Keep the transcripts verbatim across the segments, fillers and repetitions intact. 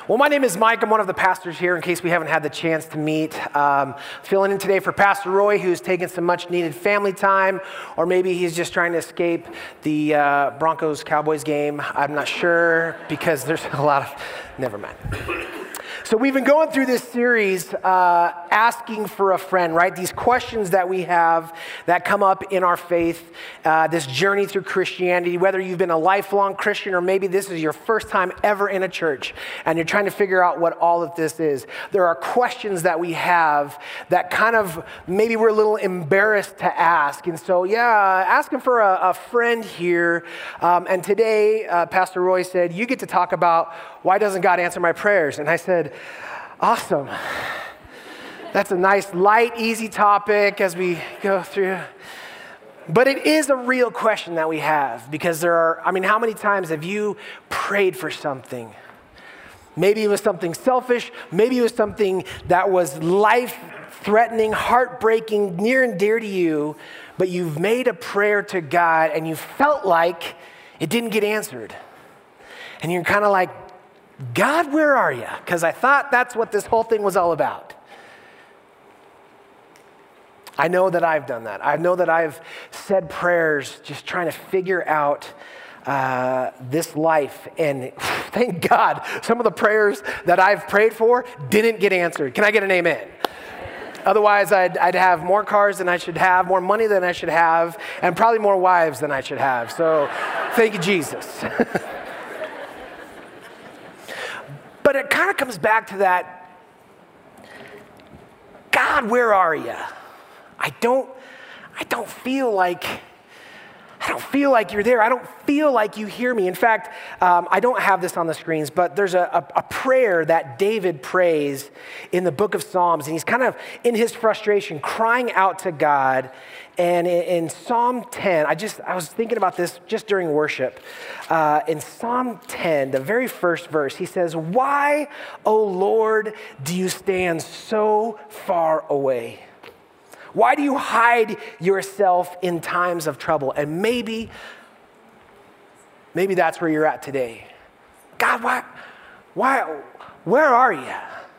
Well, my name is Mike. I'm one of the pastors here in case we haven't had the chance to meet. Um, filling in today for Pastor Roy, who's taking some much needed family time, or maybe he's just trying to escape the uh, Broncos-Cowboys game. I'm not sure because there's a lot of, never mind. So we've been going through this series, uh, asking for a friend, right? These questions that we have that come up in our faith, uh, this journey through Christianity, whether you've been a lifelong Christian or maybe this is your first time ever in a church and you're trying to figure out what all of this is. There are questions that we have that kind of maybe we're a little embarrassed to ask. And so, yeah, asking for a, a friend here. Um, and today, uh, Pastor Roy said, you get to talk about why doesn't God answer my prayers? And I said, awesome. That's a nice, light, easy topic as we go through. But it is a real question that we have because there are, I mean, how many times have you prayed for something? Maybe it was something selfish. Maybe it was something that was life-threatening, heartbreaking, near and dear to you, but you've made a prayer to God and you felt like it didn't get answered. And you're kind of like, God, where are you? Because I thought that's what this whole thing was all about. I know that I've done that. I know that I've said prayers just trying to figure out uh, this life. And thank God, some of the prayers that I've prayed for didn't get answered. Can I get an amen? Otherwise, I'd, I'd have more cars than I should have, more money than I should have, and probably more wives than I should have. So thank you, Jesus. But it kind of comes back to that, God, where are you? I don't, I don't feel like, I don't feel like you're there. I don't feel like you hear me. In fact, um, I don't have this on the screens, but there's a, a, a prayer that David prays in the book of Psalms, and he's kind of in his frustration crying out to God. And in, in Psalm ten, I just I was thinking about this just during worship. Uh, in Psalm ten, the very first verse, he says, "Why, O Lord, do you stand so far away? Why do you hide yourself in times of trouble?" And maybe, maybe that's where you're at today. God, why, why, where are you?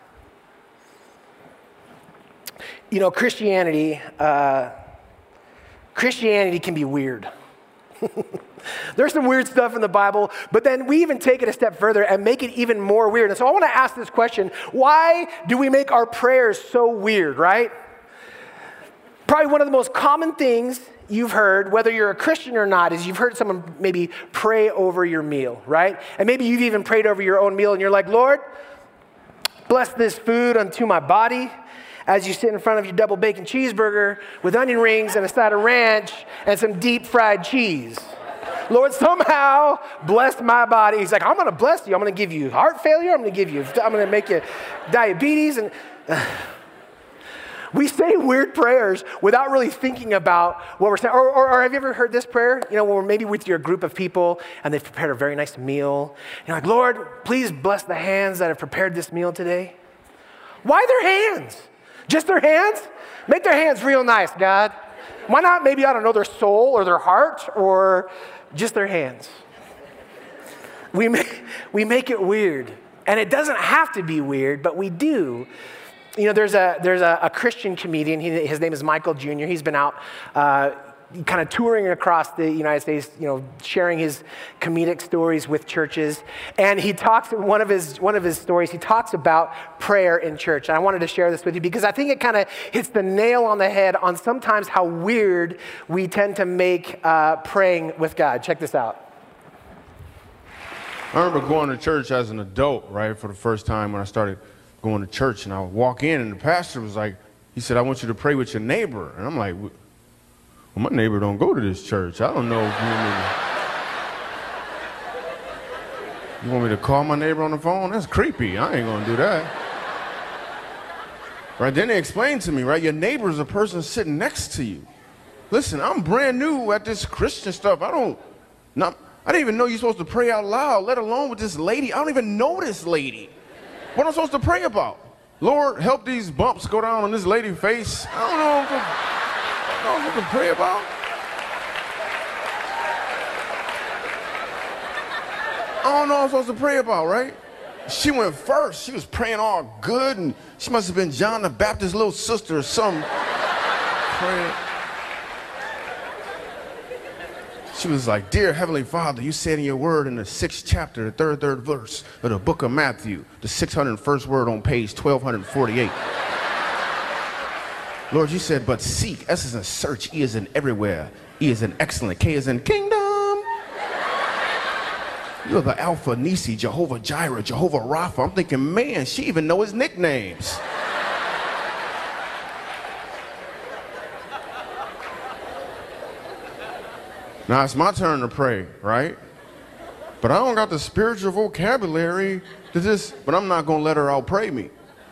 You know, Christianity, uh, Christianity can be weird. There's some weird stuff in the Bible, but then we even take it a step further and make it even more weird. And so I want to ask this question: why do we make our prayers so weird, right? Probably one of the most common things you've heard, whether you're a Christian or not, is you've heard someone maybe pray over your meal, right? And maybe you've even prayed over your own meal and you're like, Lord, bless this food unto my body as you sit in front of your double bacon cheeseburger with onion rings and a side of ranch and some deep fried cheese. Lord, somehow bless my body. He's like, I'm going to bless you. I'm going to give you heart failure. I'm going to give you, I'm going to make you diabetes. And uh, we say weird prayers without really thinking about what we're saying. Or, or, or have you ever heard this prayer? You know, when we're maybe with your group of people and they've prepared a very nice meal. You're like, Lord, please bless the hands that have prepared this meal today. Why their hands? Just their hands? Make their hands real nice, God. Why not maybe, I don't know, their soul or their heart or just their hands? We make, we make it weird. And it doesn't have to be weird, but we do. You know, there's a there's a, a Christian comedian. He, his name is Michael Junior He's been out uh, kind of touring across the United States, you know, sharing his comedic stories with churches. And he talks, one of his one of his stories, he talks about prayer in church. And I wanted to share this with you because I think it kind of hits the nail on the head on sometimes how weird we tend to make uh, praying with God. Check this out. I remember going to church as an adult, right, for the first time when I started going to church, and I would walk in, and the pastor was like, he said, I want you to pray with your neighbor. And I'm like, well, my neighbor don't go to this church. I don't know if you want me to, you want me to call my neighbor on the phone? That's creepy. I ain't going to do that. Right, then they explained to me, right, your neighbor is a person sitting next to you. Listen, I'm brand new at this Christian stuff. I don't, not, I didn't even know you're supposed to pray out loud, let alone with this lady. I don't even know this lady. What am I supposed to pray about? Lord, help these bumps go down on this lady's face. I don't know what to, I don't know what to pray about. I don't know what I'm supposed to pray about, right? she went first. She was praying all good, and she must have been John the Baptist's little sister or something. Praying. She was like, "Dear Heavenly Father, you said in your word in the sixth chapter, the third, third verse of the book of Matthew, the six hundred first word on page twelve forty-eight. Lord, you said, but seek, S is in search, E is in everywhere, E is in excellent, K is in kingdom. You're the Alpha, Nisi, Jehovah Jireh, Jehovah Rapha." I'm thinking, man, she even know his nicknames. Now it's my turn to pray, right? But I don't got the spiritual vocabulary to just, but I'm not gonna let her outpray me.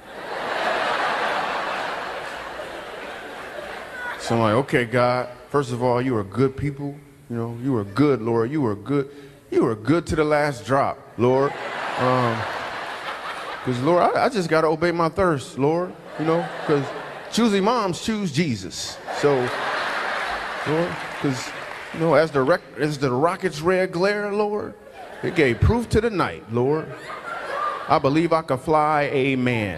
So I'm like, okay, God, first of all, you are good people. You know, you are good, Lord. You are good. You are good to the last drop, Lord. Um, Because, Lord, I, I just got to obey my thirst, Lord. You know, because choosy moms choose Jesus. So, Lord, because, you know, as the, rec as the rocket's red glare, Lord, it gave proof to the night, Lord. I believe I can fly, amen.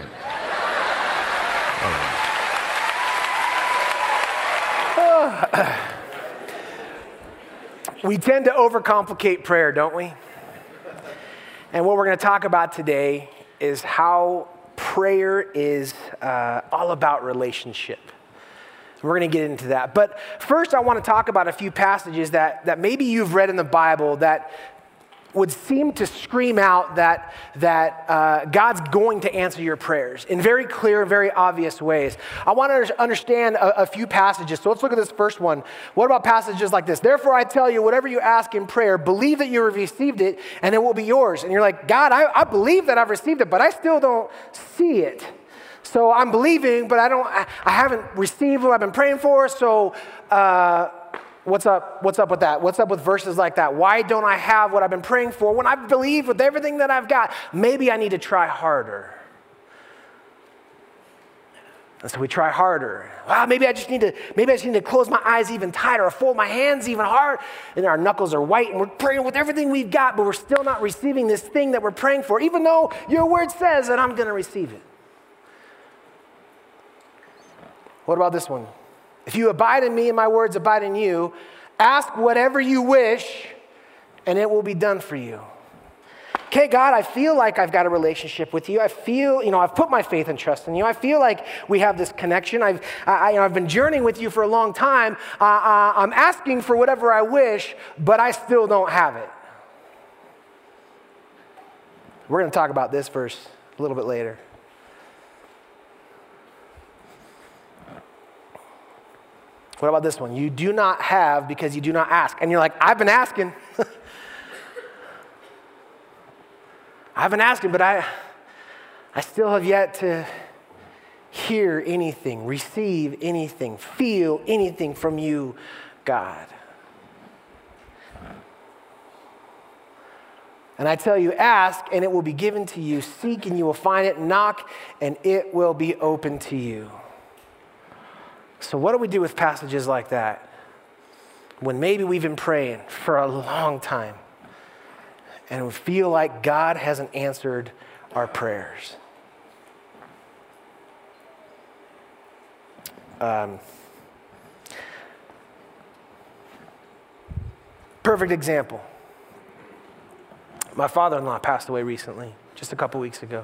We tend to overcomplicate prayer, don't we? And what we're going to talk about today is how prayer is uh, all about relationship. We're going to get into that. But first, I want to talk about a few passages that, that maybe you've read in the Bible that would seem to scream out that, that uh, God's going to answer your prayers in very clear, very obvious ways. I want to understand a, a few passages. So let's look at this first one. What about passages like this? "Therefore I tell you, whatever you ask in prayer, believe that you have received it and it will be yours." And you're like, "God, I, I believe that I've received it, but I still don't see it. So I'm believing, but I don't. I, I haven't received what I've been praying for. So uh, what's up? What's up with that? What's up with verses like that? Why don't I have what I've been praying for when I believe with everything that I've got? Maybe I need to try harder." And so we try harder. Wow, maybe I just need to. Maybe I just need to close my eyes even tighter, or fold my hands even hard. And our knuckles are white, and we're praying with everything we've got, but we're still not receiving this thing that we're praying for, even though your word says that I'm going to receive it. What about this one? "If you abide in me and my words abide in you, ask whatever you wish and it will be done for you." Okay, God, I feel like I've got a relationship with you. I feel, you know, I've put my faith and trust in you. I feel like we have this connection. I've, I, you know, I've been journeying with you for a long time. Uh, uh, I'm asking for whatever I wish, but I still don't have it. We're going to talk about this verse a little bit later. What about this one? "You do not have because you do not ask." And you're like, "I've been asking." I've been asking, but I, I still have yet to hear anything, receive anything, feel anything from you, God. And I tell you, ask and it will be given to you. Seek and you will find it. Knock and it will be open to you. So what do we do with passages like that when maybe we've been praying for a long time and we feel like God hasn't answered our prayers? Um, perfect example. My father-in-law passed away recently, just a couple weeks ago.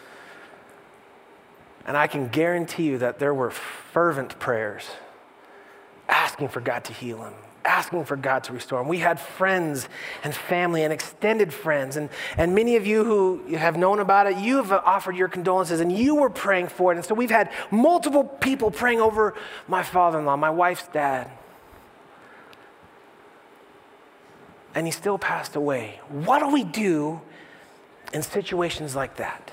And I can guarantee you that there were fervent prayers asking for God to heal him, asking for God to restore him. We had friends and family and extended friends. And, and many of you who have known about it, you have offered your condolences and you were praying for it. And so we've had multiple people praying over my father-in-law, my wife's dad. And he still passed away. What do we do in situations like that?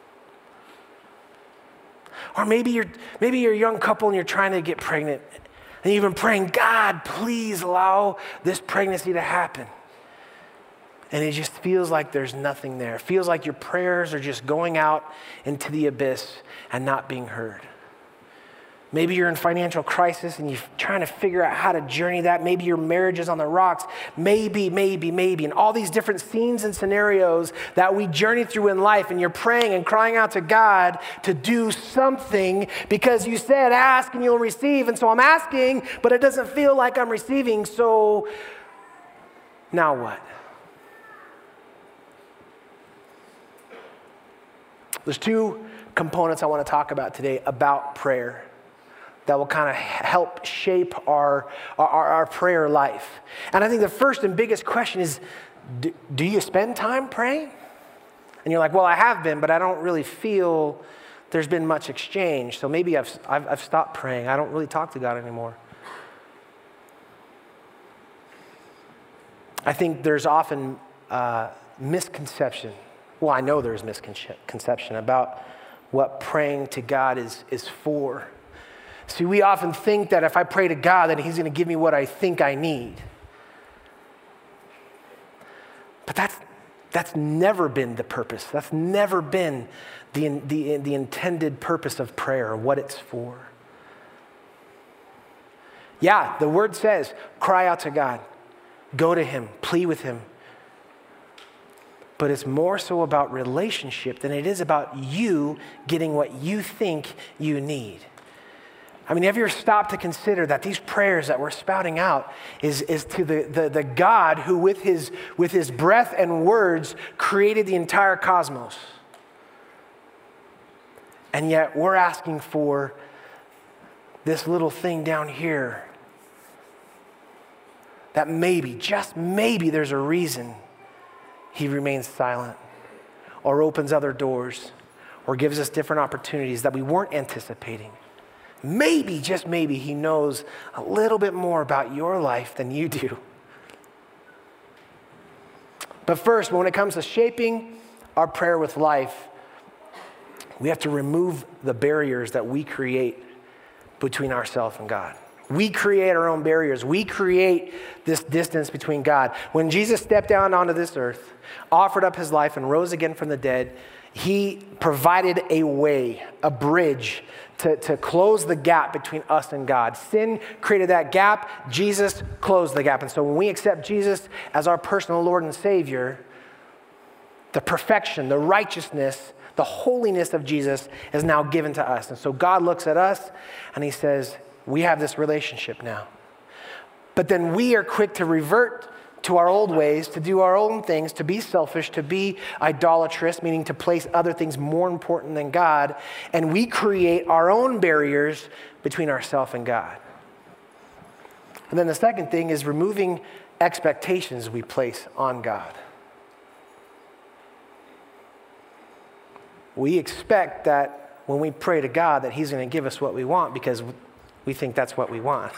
Or maybe you're, maybe you're a young couple and you're trying to get pregnant and you've been praying, "God, please allow this pregnancy to happen." And it just feels like there's nothing there. It feels like your prayers are just going out into the abyss and not being heard. Maybe you're in financial crisis and you're trying to figure out how to journey that. Maybe your marriage is on the rocks. Maybe, maybe, maybe. And all these different scenes and scenarios that we journey through in life, and you're praying and crying out to God to do something because you said, ask and you'll receive. And so I'm asking, but it doesn't feel like I'm receiving. So now what? There's two components I want to talk about today about prayer that will kind of help shape our, our, our prayer life. And I think the first and biggest question is, do, do you spend time praying? And you're like, well, I have been, but I don't really feel there's been much exchange. So maybe I've, I've, I've stopped praying. I don't really talk to God anymore. I think there's often uh, misconception. Well, I know there's misconception about what praying to God is, is for. See, we often think that if I pray to God, that he's going to give me what I think I need. But that's, that's never been the purpose. That's never been the, the, the intended purpose of prayer, what it's for. Yeah, the word says, cry out to God. Go to him, plead with him. But it's more so about relationship than it is about you getting what you think you need. I mean, have you ever stopped to consider that these prayers that we're spouting out is, is to the, the, the God who with his, with his breath and words created the entire cosmos? And yet we're asking for this little thing down here that maybe, just maybe there's a reason he remains silent or opens other doors or gives us different opportunities that we weren't anticipating. Maybe, just maybe, he knows a little bit more about your life than you do. But first, when it comes to shaping our prayer with life, we have to remove the barriers that we create between ourselves and God. We create our own barriers. We create this distance between God. When Jesus stepped down onto this earth, offered up his life, and rose again from the dead, he provided a way, a bridge to, to close the gap between us and God. Sin created that gap. Jesus closed the gap. And so when we accept Jesus as our personal Lord and Savior, the perfection, the righteousness, the holiness of Jesus is now given to us. And so God looks at us and he says, we have this relationship now. But then we are quick to revert to our old ways, to do our own things, to be selfish, to be idolatrous, meaning to place other things more important than God, and we create our own barriers between ourselves and God. And then the second thing is removing expectations we place on God. We expect that when we pray to God that he's going to give us what we want because we think that's what we want.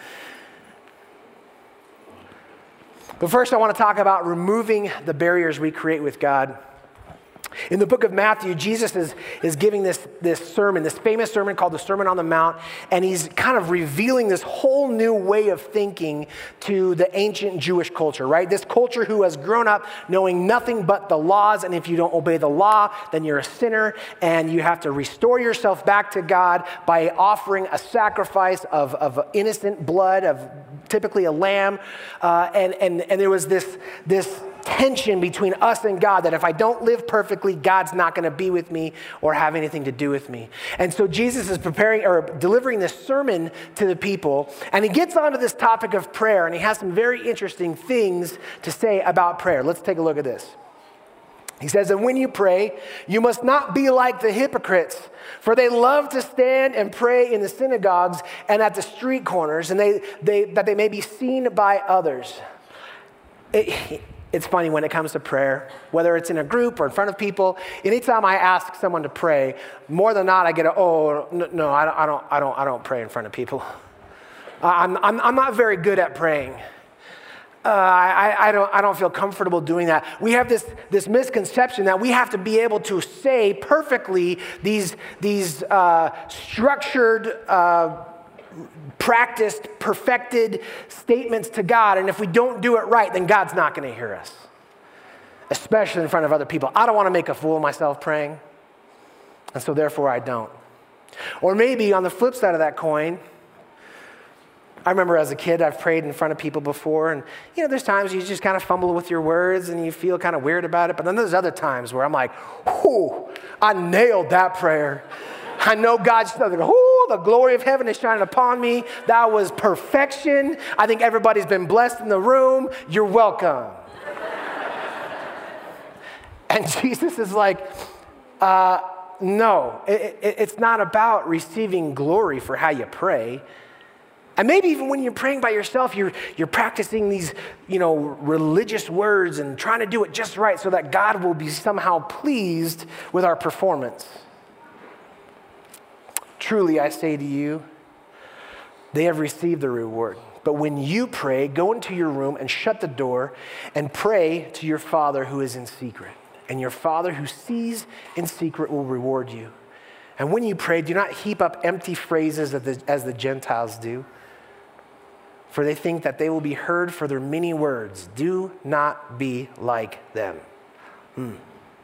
But first, I want to talk about removing the barriers we create with God. In the book of Matthew, Jesus is, is giving this, this sermon, this famous sermon called the Sermon on the Mount, and he's kind of revealing this whole new way of thinking to the ancient Jewish culture, right? This culture who has grown up knowing nothing but the laws, and if you don't obey the law, then you're a sinner, and you have to restore yourself back to God by offering a sacrifice of, of innocent blood, of typically a lamb, uh, and, and, and there was this, this tension between us and God that if I don't live perfectly, God's not going to be with me or have anything to do with me. And so Jesus is preparing or delivering this sermon to the people, and he gets onto this topic of prayer, and he has some very interesting things to say about prayer. Let's take a look at this. He says, and when you pray, you must not be like the hypocrites, for they love to stand and pray in the synagogues and at the street corners, and they, they that they may be seen by others. It, It's funny when it comes to prayer, whether it's in a group or in front of people. Anytime I ask someone to pray, more than not, I get a, oh, no, no I, don't, I, don't, I, don't, I don't pray in front of people. I'm, I'm, I'm not very good at praying. Uh, I, I, don't, I don't feel comfortable doing that. We have this, this misconception that we have to be able to say perfectly these, these uh, structured uh practiced, perfected statements to God, and if we don't do it right, then God's not going to hear us, especially in front of other people. I don't want to make a fool of myself praying, and so therefore I don't. Or maybe on the flip side of that coin, I remember as a kid, I've prayed in front of people before, and you know, there's times you just kind of fumble with your words and you feel kind of weird about it, but then there's other times where I'm like, whoo, I nailed that prayer. I know God's, whoo, the glory of heaven is shining upon me. That was perfection. I think everybody's been blessed in the room. You're welcome. And Jesus is like, uh, no, it, it, it's not about receiving glory for how you pray. And maybe even when you're praying by yourself, you're, you're practicing these, you know, religious words and trying to do it just right so that God will be somehow pleased with our performance. Truly, I say to you, they have received the reward. But when you pray, go into your room and shut the door and pray to your Father who is in secret. And your Father who sees in secret will reward you. And when you pray, do not heap up empty phrases as the, as the Gentiles do, for they think that they will be heard for their many words. Do not be like them. Hmm.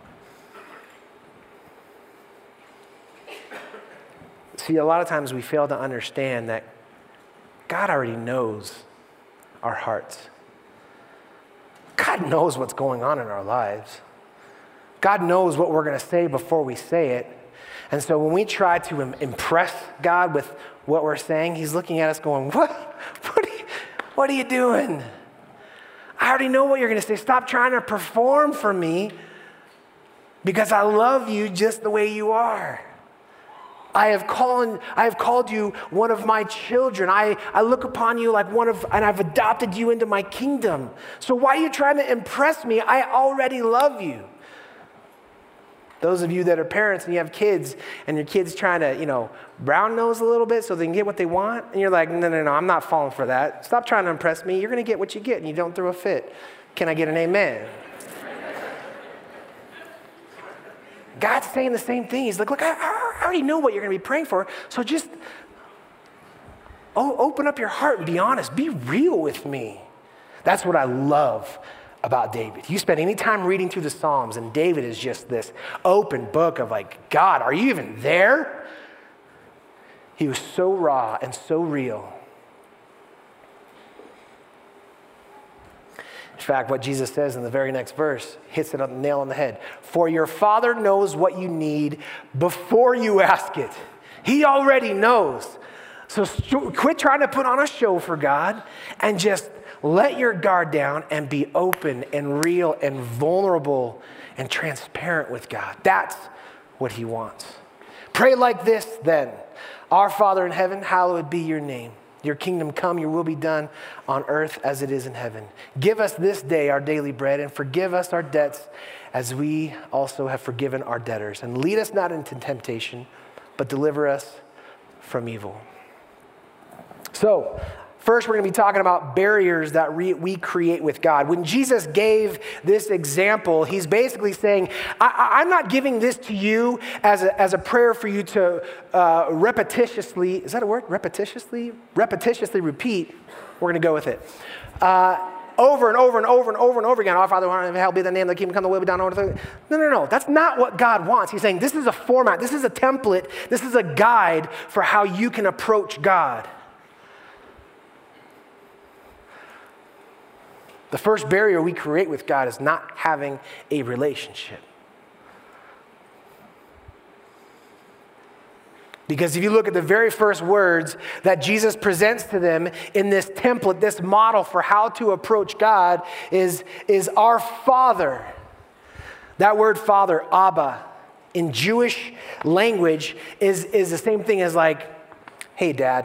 See, a lot of times we fail to understand that God already knows our hearts. God knows what's going on in our lives. God knows what we're going to say before we say it. And so when we try to im- impress God with what we're saying, he's looking at us going, what? What are you, what are you doing? I already know what you're going to say. Stop trying to perform for me because I love you just the way you are. I have called, I have called you one of my children. I, I look upon you like one of, and I've adopted you into my kingdom. So why are you trying to impress me? I already love you. Those of you that are parents and you have kids and your kid's trying to, you know, brown nose a little bit so they can get what they want. And you're like, no, no, no, I'm not falling for that. Stop trying to impress me. You're going to get what you get and you don't throw a fit. Can I get an amen? God's saying the same thing. He's like, look, I, I already know what you're going to be praying for. So just oh, open up your heart and be honest. Be real with me. That's what I love about David. You spend any time reading through the Psalms, and David is just this open book of like, God, are you even there? He was so raw and so real. In fact, what Jesus says in the very next verse hits it on the nail on the head. For your Father knows what you need before you ask it. He already knows. So quit trying to put on a show for God and just let your guard down and be open and real and vulnerable and transparent with God. That's what he wants. Pray like this then. Our Father in heaven, hallowed be your name. Your kingdom come, your will be done on earth as it is in heaven. Give us this day our daily bread and forgive us our debts as we also have forgiven our debtors. And lead us not into temptation, but deliver us from evil. So, first, we're going to be talking about barriers that re- we create with God. When Jesus gave this example, he's basically saying, I- I'm not giving this to you as a, as a prayer for you to uh, repetitiously, is that a word? Repetitiously? Repetitiously repeat. We're going to go with it. Uh, over and over and over and over and over again. Our Father, hallowed be thy name, thy kingdom come, the will be done on earth. No, no, no. That's not what God wants. He's saying this is a format. This is a template. This is a guide for how you can approach God. The first barrier we create with God is not having a relationship. Because if you look at the very first words that Jesus presents to them in this template, this model for how to approach God is, is our Father. That word Father, Abba, in Jewish language is, is the same thing as like, hey, Dad.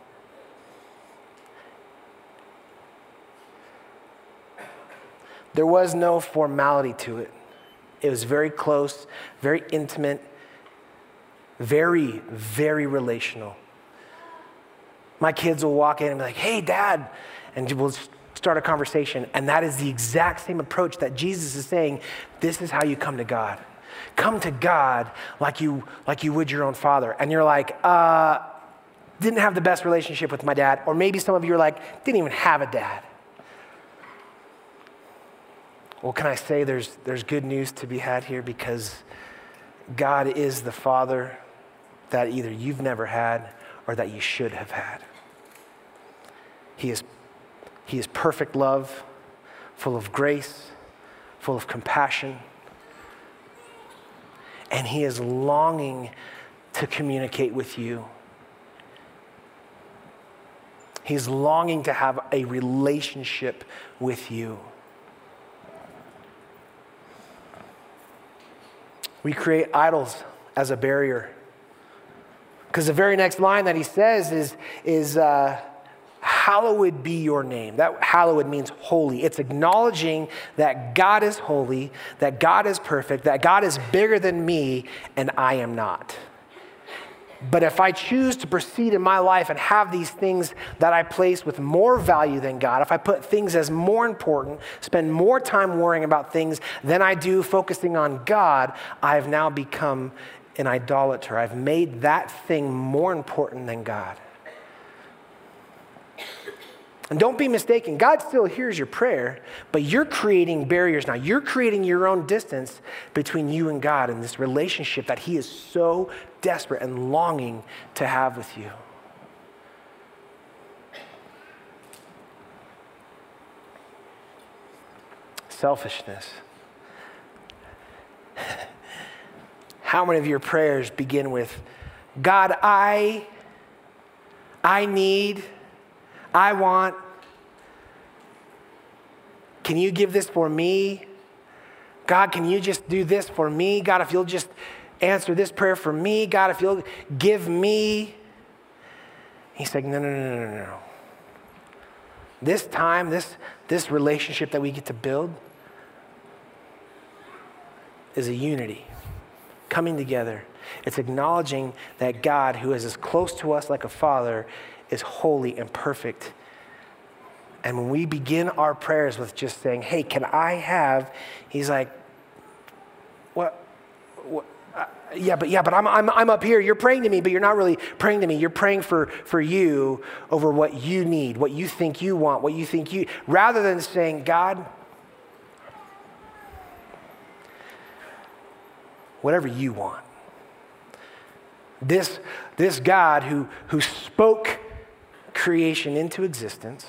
There was no formality to it. It was very close, very intimate, very, very relational. My kids will walk in and be like, hey, Dad, and we'll start a conversation. And that is the exact same approach that Jesus is saying, this is how you come to God. Come to God like you, like you would your own father. And you're like, uh, didn't have the best relationship with my dad. Or maybe some of you are like, didn't even have a dad. Well, can I say there's there's good news to be had here because God is the Father that either you've never had or that you should have had. He is, he is perfect love, full of grace, full of compassion, and he is longing to communicate with you. He's longing to have a relationship with you. We create idols as a barrier. Because the very next line that he says is, is uh, hallowed be your name. That hallowed means holy. It's acknowledging that God is holy, that God is perfect, that God is bigger than me, and I am not. But if I choose to proceed in my life and have these things that I place with more value than God, if I put things as more important, spend more time worrying about things than I do focusing on God, I have now become an idolater. I've made that thing more important than God. And don't be mistaken, God still hears your prayer, but you're creating barriers now. You're creating your own distance between you and God in this relationship that he is so desperate and longing to have with you. Selfishness. How many of your prayers begin with, God, I, I need, I want, can you give this for me? God, can you just do this for me? God, if you'll just answer this prayer for me. God, if you'll give me. He's like, no, no, no, no, no. This time, this, this relationship that we get to build is a unity, coming together. It's acknowledging that God, who is as close to us like a father, is holy and perfect. And when we begin our prayers with just saying, hey, can I have, he's like, what? what? Uh, yeah, but yeah, but I'm, I'm, I'm up here. You're praying to me, but you're not really praying to me. You're praying for, for you over what you need, what you think you want, what you think you, rather than saying, God, whatever you want. This, this God who, who spoke creation into existence,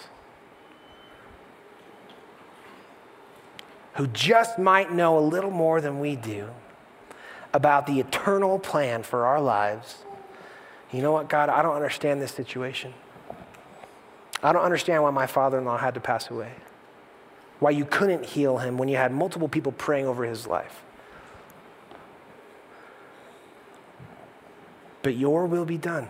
who just might know a little more than we do about the eternal plan for our lives. You know what, God, I don't understand this situation. I don't understand why my father-in-law had to pass away, why you couldn't heal him when you had multiple people praying over his life. But your will be done.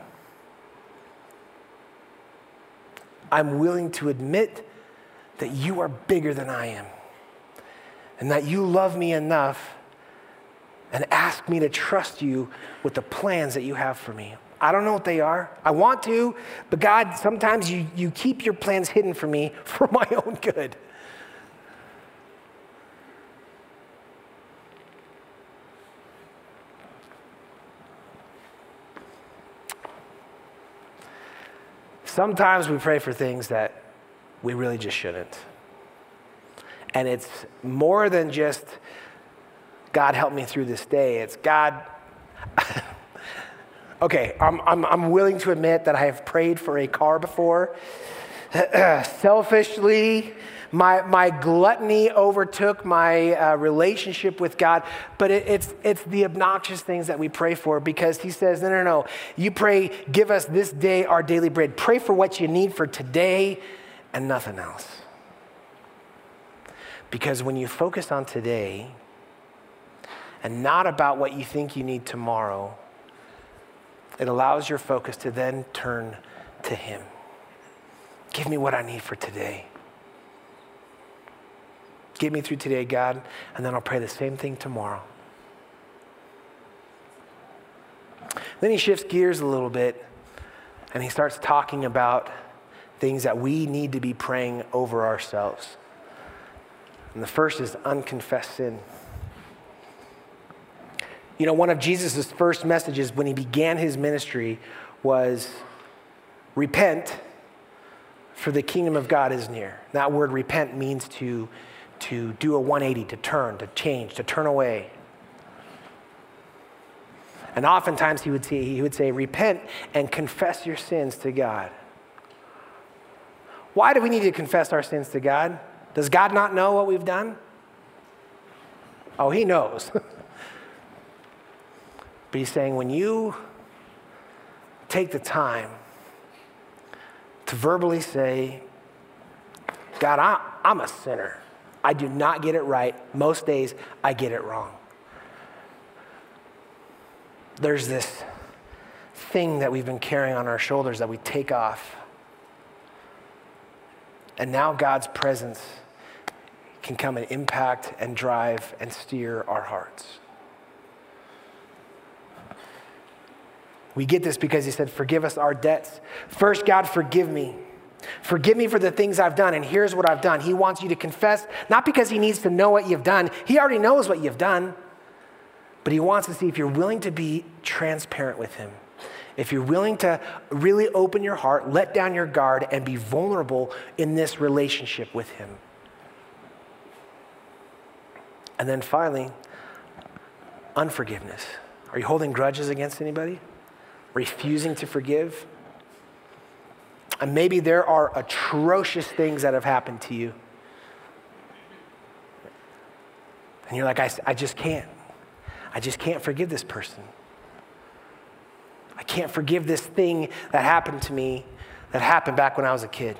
I'm willing to admit that you are bigger than I am, and that you love me enough and ask me to trust you with the plans that you have for me. I don't know what they are. I want to, but God, sometimes you, you keep your plans hidden from me for my own good. Sometimes we pray for things that we really just shouldn't. And it's more than just, God, help me through this day. It's, God, okay, I'm, I'm, I'm willing to admit that I have prayed for a car before. Selfishly, my, my gluttony overtook my uh, relationship with God. But it, it's, it's the obnoxious things that we pray for, because he says, no, no, no. You pray, give us this day our daily bread. Pray for what you need for today and nothing else. Because when you focus on today and not about what you think you need tomorrow, it allows your focus to then turn to him. Give me what I need for today. Get me through today, God, and then I'll pray the same thing tomorrow. Then he shifts gears a little bit, and he starts talking about things that we need to be praying over ourselves. And the first is unconfessed sin. You know, one of Jesus' first messages when he began his ministry was, repent, for the kingdom of God is near. That word repent means to, to do a one eighty, to turn, to change, to turn away. And oftentimes he would say, he would say, repent and confess your sins to God. Why do we need to confess our sins to God? Does God not know what we've done? Oh, he knows. But he's saying when you take the time to verbally say, God, I, I'm a sinner. I do not get it right. Most days I get it wrong. There's this thing that we've been carrying on our shoulders that we take off. And now God's presence can come and impact and drive and steer our hearts. We get this because he said, forgive us our debts. First, God, forgive me. Forgive me for the things I've done, and here's what I've done. He wants you to confess, not because he needs to know what you've done. He already knows what you've done. But he wants to see if you're willing to be transparent with him. If you're willing to really open your heart, let down your guard, and be vulnerable in this relationship with him. And then finally, unforgiveness. Are you holding grudges against anybody? Refusing to forgive? And maybe there are atrocious things that have happened to you. And you're like, I, I just can't. I just can't forgive this person. I can't forgive this thing that happened to me that happened back when I was a kid.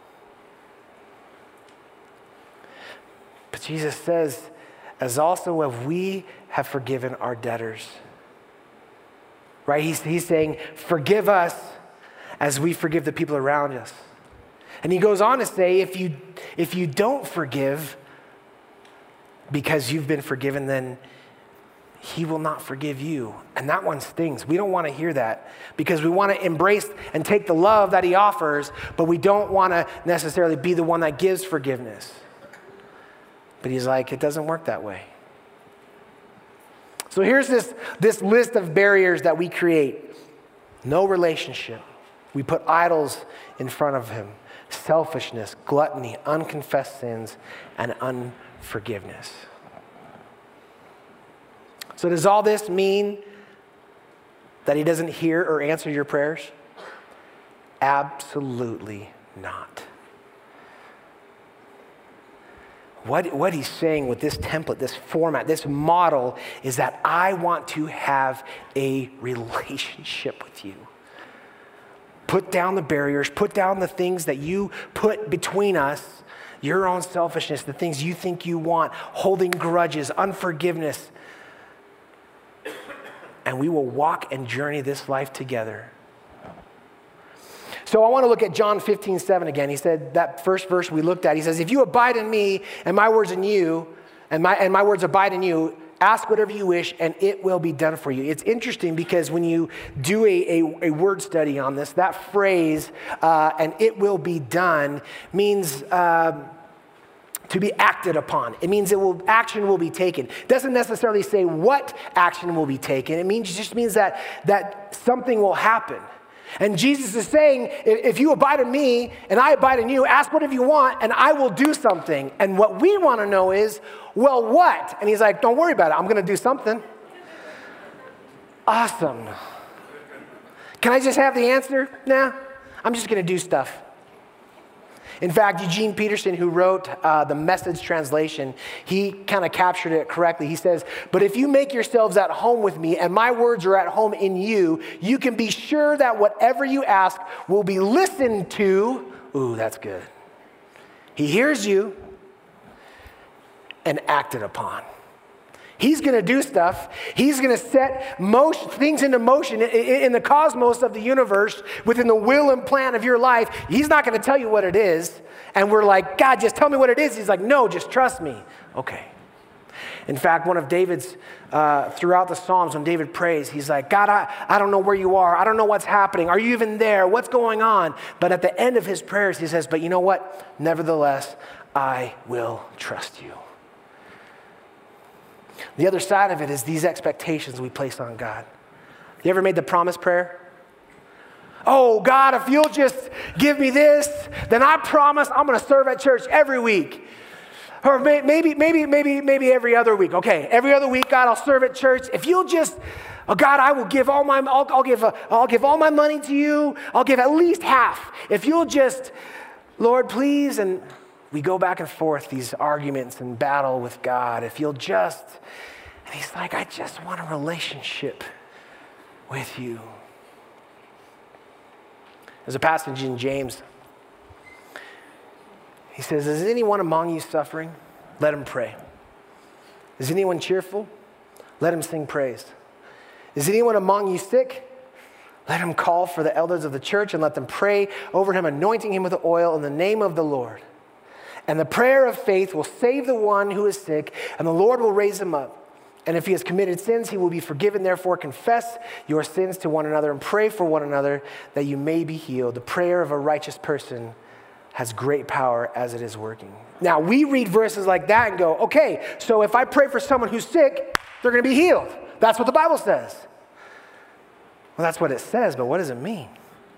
But Jesus says, as also if we have forgiven our debtors. Right? He's, he's saying, forgive us as we forgive the people around us. And he goes on to say, if you, if you don't forgive because you've been forgiven, then he will not forgive you. And that one stings. We don't want to hear that because we want to embrace and take the love that he offers, but we don't want to necessarily be the one that gives forgiveness. But he's like, it doesn't work that way. So here's this, this list of barriers that we create. No relationship. We put idols in front of him. Selfishness, gluttony, unconfessed sins, and unforgiveness. So does all this mean that he doesn't hear or answer your prayers? Absolutely not. What, what he's saying with this template, this format, this model is that I want to have a relationship with you. Put down the barriers, put down the things that you put between us, your own selfishness, the things you think you want, holding grudges, unforgiveness. And we will walk and journey this life together. So I want to look at John fifteen seven again. He said, that first verse we looked at, he says, if you abide in me and my words in you, and my, and my words abide in you, ask whatever you wish and it will be done for you. It's interesting because when you do a, a, a word study on this, that phrase, uh, and it will be done, means uh, to be acted upon. It means it will, action will be taken. It doesn't necessarily say what action will be taken. It means, it just means that, that something will happen. And Jesus is saying, if you abide in me and I abide in you, ask whatever you want and I will do something. And what we want to know is, well, what? And he's like, don't worry about it. I'm going to do something. Awesome. Can I just have the answer? Nah, I'm just going to do stuff. In fact, Eugene Peterson, who wrote uh, the Message translation, he kind of captured it correctly. He says, but if you make yourselves at home with me and my words are at home in you, you can be sure that whatever you ask will be listened to. Ooh, that's good. He hears you and acted upon. He's going to do stuff. He's going to set motion, things into motion in, in the cosmos of the universe within the will and plan of your life. He's not going to tell you what it is. And we're like, God, just tell me what it is. He's like, no, just trust me. Okay. In fact, one of David's, uh, throughout the Psalms, when David prays, he's like, God, I, I don't know where you are. I don't know what's happening. Are you even there? What's going on? But at the end of his prayers, he says, but you know what? Nevertheless, I will trust you. The other side of it is these expectations we place on God. You ever made the promise prayer? Oh, God, if you'll just give me this, then I promise I'm going to serve at church every week. Or maybe, maybe, maybe, maybe, maybe every other week. Okay, every other week, God, I'll serve at church. If you'll just Oh, God, I will give all my, I'll, I'll give, uh, I'll give all my money to you. I'll give at least half. If you'll just, Lord, please. And we go back and forth, these arguments and battle with God. If you'll just, and he's like, I just want a relationship with you. There's a passage in James. He says, is anyone among you suffering? Let him pray. Is anyone cheerful? Let him sing praise. Is anyone among you sick? Let him call for the elders of the church and let them pray over him, anointing him with the oil in the name of the Lord. And the prayer of faith will save the one who is sick, and the Lord will raise him up. And if he has committed sins, he will be forgiven. Therefore, confess your sins to one another and pray for one another that you may be healed. The prayer of a righteous person has great power as it is working. Now, we read verses like that and go, okay, so if I pray for someone who's sick, they're going to be healed. That's what the Bible says. Well, that's what it says, but what does it mean?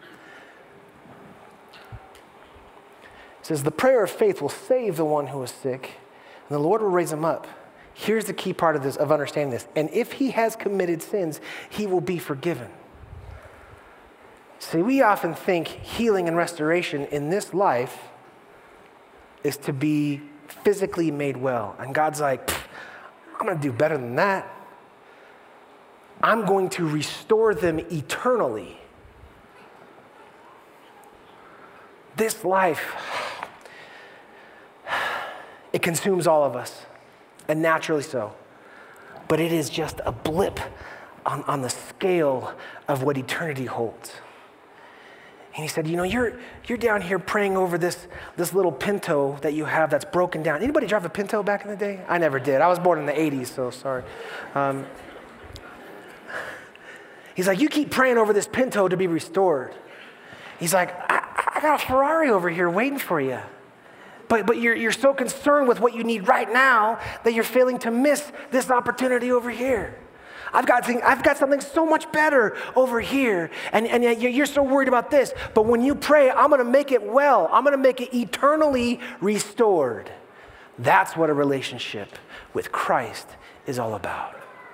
It says, the prayer of faith will save the one who is sick, and the Lord will raise him up. Here's the key part of this, of understanding this. And if he has committed sins, he will be forgiven. See, we often think healing and restoration in this life is to be physically made well. And God's like, I'm going to do better than that. I'm going to restore them eternally. This life, it consumes all of us. And naturally so. But it is just a blip on, on the scale of what eternity holds. And he said, you know, you're you're down here praying over this, this little Pinto that you have that's broken down. Anybody drive a Pinto back in the day? I never did. I was born in the eighties, so sorry. Um, he's like, you keep praying over this Pinto to be restored. He's like, I, I got a Ferrari over here waiting for you. But, but you're, you're so concerned with what you need right now that you're failing to miss this opportunity over here. I've got, thing, I've got something so much better over here, and, and yet you're so worried about this. But when you pray, I'm going to make it well. I'm going to make it eternally restored. That's what a relationship with Christ is all about.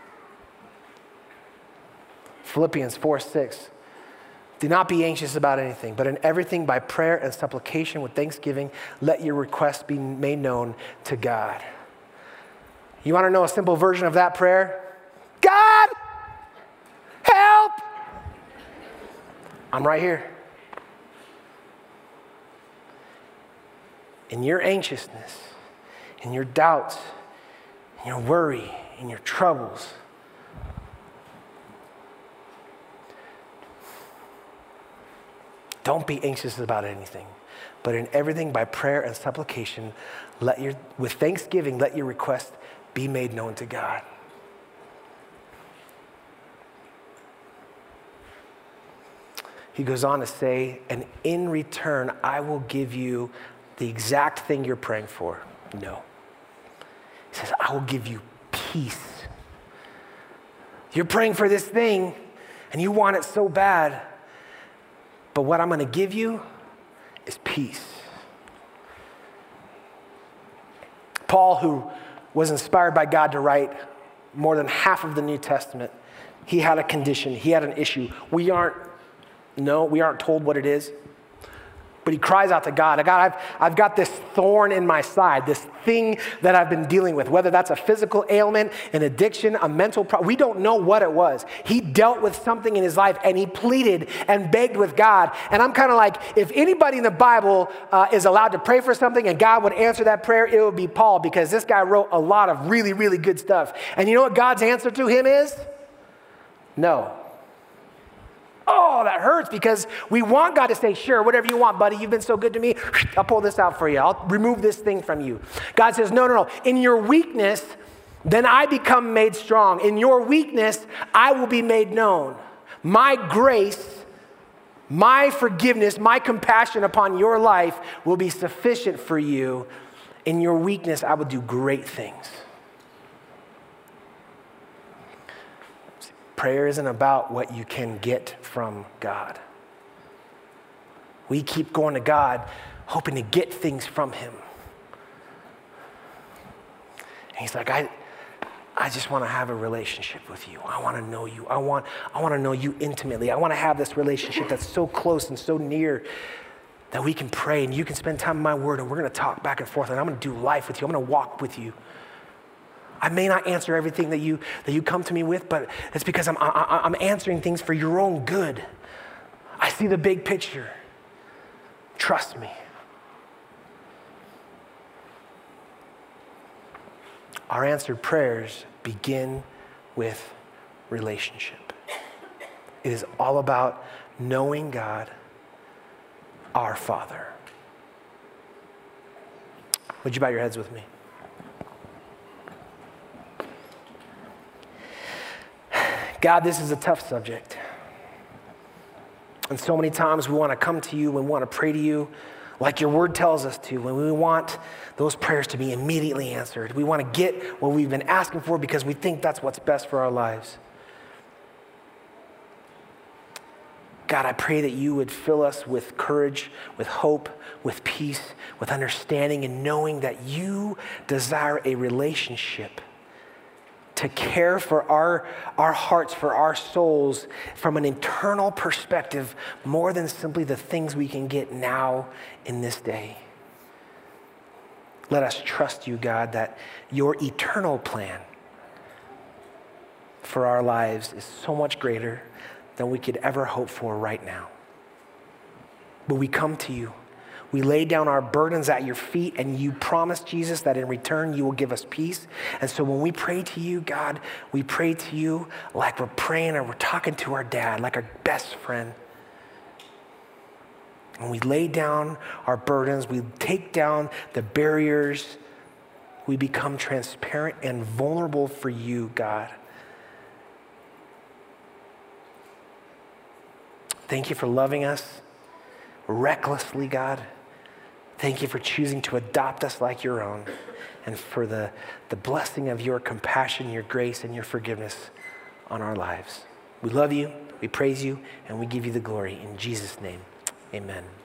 Philippians four six. Do not be anxious about anything, but in everything by prayer and supplication with thanksgiving, let your requests be made known to God. You want to know a simple version of that prayer? God, help! I'm right here. In your anxiousness, in your doubts, in your worry, in your troubles, don't be anxious about anything, but in everything by prayer and supplication, let your, with thanksgiving, let your request be made known to God. He goes on to say, and in return, I will give you the exact thing you're praying for. No. He says, I will give you peace. You're praying for this thing, and you want it so bad. But what I'm going to give you is peace. Paul, who was inspired by God to write more than half of the New Testament, he had a condition, he had an issue. We aren't, no, we aren't told what it is. But he cries out to God, God, I've, I've got this thorn in my side, this thing that I've been dealing with, whether that's a physical ailment, an addiction, a mental problem. We don't know what it was. He dealt with something in his life, and he pleaded and begged with God. And I'm kind of like, if anybody in the Bible uh, is allowed to pray for something and God would answer that prayer, it would be Paul, because this guy wrote a lot of really, really good stuff. And you know what God's answer to him is? No. Oh, that hurts, because we want God to say, sure, whatever you want, buddy. You've been so good to me. I'll pull this out for you. I'll remove this thing from you. God says, no, no, no. In your weakness, then I become made strong. In your weakness, I will be made known. My grace, my forgiveness, my compassion upon your life will be sufficient for you. In your weakness, I will do great things. Prayer isn't about what you can get from God. We keep going to God hoping to get things from him. And he's like, I, I just want to have a relationship with you. I want to know you. I want, I want to know you intimately. I want to have this relationship that's so close and so near that we can pray and you can spend time in my word and we're going to talk back and forth and I'm going to do life with you. I'm going to walk with you. I may not answer everything that you that you come to me with, but it's because I'm, I, I'm answering things for your own good. I see the big picture. Trust me. Our answered prayers begin with relationship. It is all about knowing God, our Father. Would you bow your heads with me? God, this is a tough subject. And so many times we want to come to you, we want to pray to you like your word tells us to, when we want those prayers to be immediately answered. We want to get what we've been asking for because we think that's what's best for our lives. God, I pray that you would fill us with courage, with hope, with peace, with understanding, and knowing that you desire a relationship to care for our, our hearts, for our souls, from an eternal perspective, more than simply the things we can get now in this day. Let us trust you, God, that your eternal plan for our lives is so much greater than we could ever hope for right now. But we come to you. We lay down our burdens at your feet, and you promise, Jesus, that in return you will give us peace. And so when we pray to you, God, we pray to you like we're praying or we're talking to our dad, like our best friend. When we lay down our burdens, we take down the barriers, we become transparent and vulnerable for you, God. Thank you for loving us recklessly, God. Thank you for choosing to adopt us like your own, and for the, the blessing of your compassion, your grace, and your forgiveness on our lives. We love you, we praise you, and we give you the glory. In Jesus' name, amen.